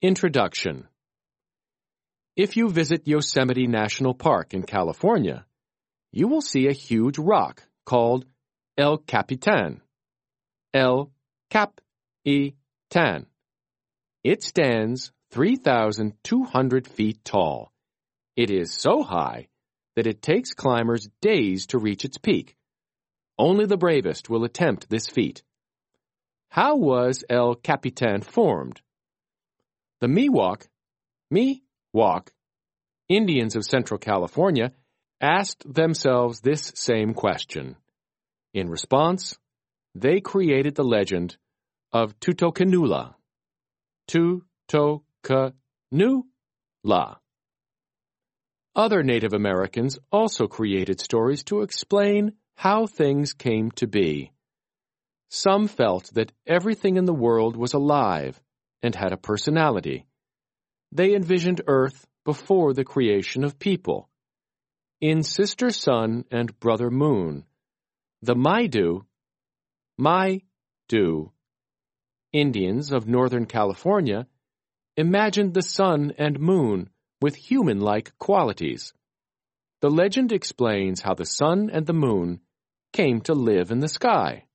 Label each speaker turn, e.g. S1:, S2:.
S1: Introduction. If you visit Yosemite National Park in California, you will see a huge rock called El Capitan. El Cap-i-Tan. It stands 3,200 feet tall. It is so high that it takes climbers days to reach its peak. Only the bravest will attempt this feat. How was El Capitan formed? The Miwok, Indians of Central California, asked themselves this same question. In response, they created the legend of Tutokanula. Tutokanula. Other Native Americans also created stories to explain how things came to be. Some felt that everything in the world was alive and had a personality. They envisioned Earth before the creation of people. In Sister Sun and Brother Moon, the Maidu, Indians of Northern California, imagined the sun and moon with human-like qualities. The legend explains how the sun and the moon came to live in the sky.